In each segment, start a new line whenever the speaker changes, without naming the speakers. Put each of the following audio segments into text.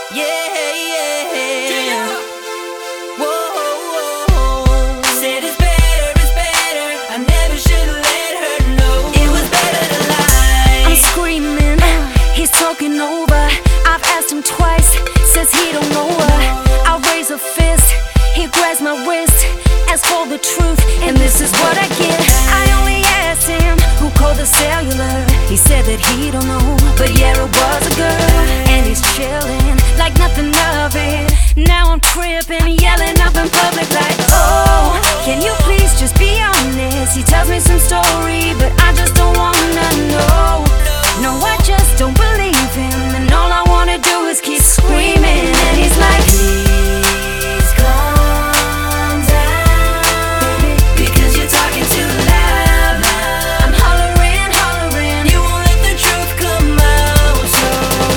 Yeah. Whoa. Said it's better. I never should've let her know. It was better to lie.
I'm screaming, he's talking over. I've asked him twice, says he don't know her. I raise a fist, he grabs my wrist. Asks for the truth, and this is what I get. I only asked him who called the cellular. He said that he don't know, but yeah, it was a girl. And he's chilling like nothing of it. Now I'm tripping, yelling up in public like, oh, can you please just be honest? He tells me some story, but I just don't wanna know. No, I just don't believe him, and all I wanna do is keep screaming. And he's like, please calm down, baby, because you're talking too loud now. I'm hollering,
You won't let the truth come out.
so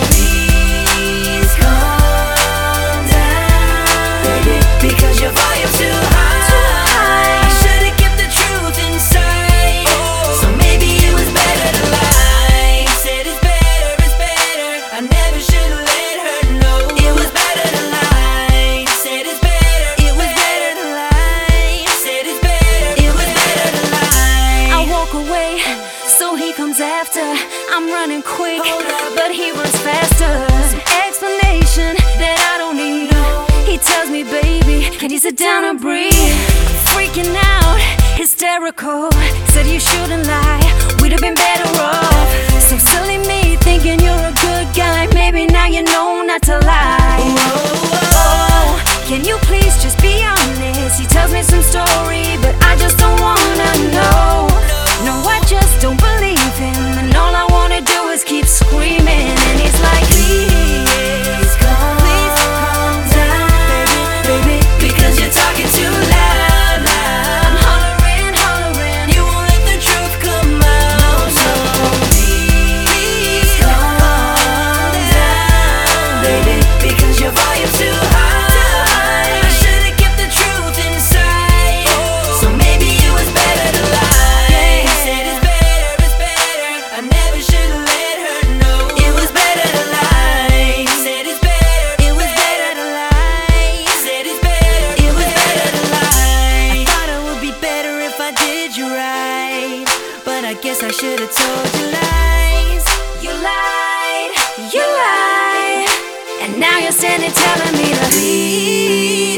please calm down, baby,
Because your volume's too high. I should've kept the truth inside. So maybe it was better to lie. Said it's better. I never should've let her know. It was better to lie. Said it's better. It was better to lie. Said it's better. It was better to lie.
I walk away, so he comes after. I'm running quick, but he runs faster. Some explanation that I don't need. He tells me, baby, can you sit down and breathe? Freaking out, hysterical. Said you shouldn't lie, we'd have been better off. So silly me, thinking you're a good guy. Maybe now you know not to lie. Oh, can you please just be honest? He tells me some story, but I just don't wanna know. No, I just don't believe him, and all I wanna do is keep screaming. And he's like, please calm down, baby,
Because you're talking too loud now.
I'm hollering,
You won't let the truth come out. So please calm down, baby, because your volume's too high. I should've kept the truth inside. So maybe it was better to lie. Said it's better. I never should've let her know. It was better to lie. Said it's better. It was better to lie. Said it's better. It was better to lie. I thought it would be better if I did you right, but I guess I should've told you lies.
you lied, and now you're standing telling me to leave.